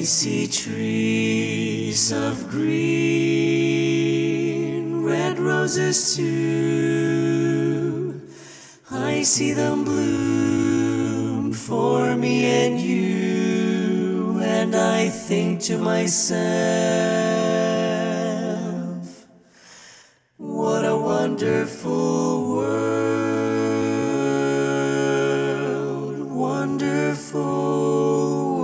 I see trees of green, red roses too. I see them bloom for me and you, and I think to myself, what a wonderful world, wonderful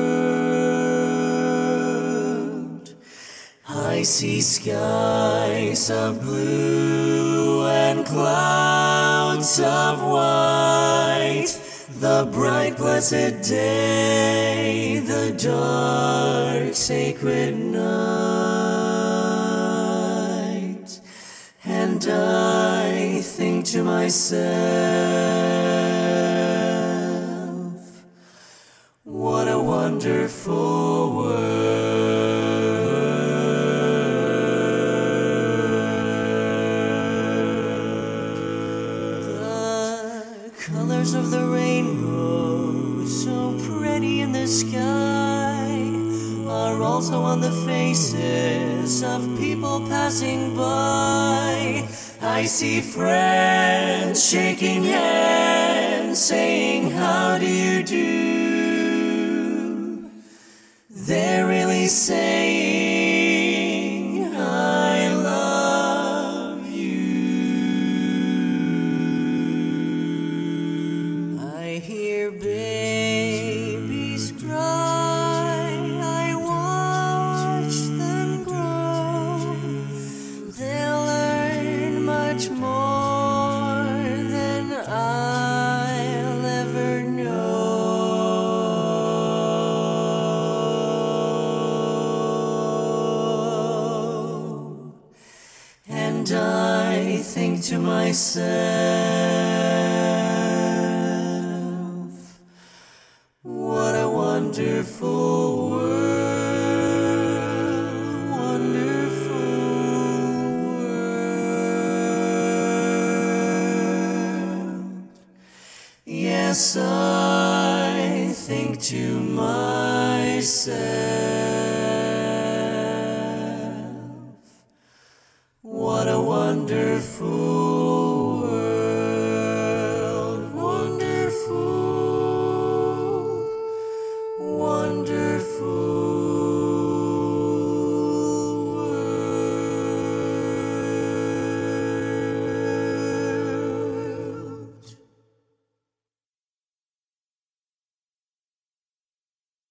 world. I see skies of blue and clouds of white, the bright blessed day, the dark sacred night. And I think to myself, what a wonderful world. The colors of the rainbow, so pretty in the sky, are also on the faces of people passing by. I see friends shaking hands, saying, how do you do? They're really saying, I love you. I hear babies cry, I watch them grow. They'll learn much more than I'll ever know. And I think to myself, what a wonderful world, wonderful world. Yes, I think to myself, what a wonderful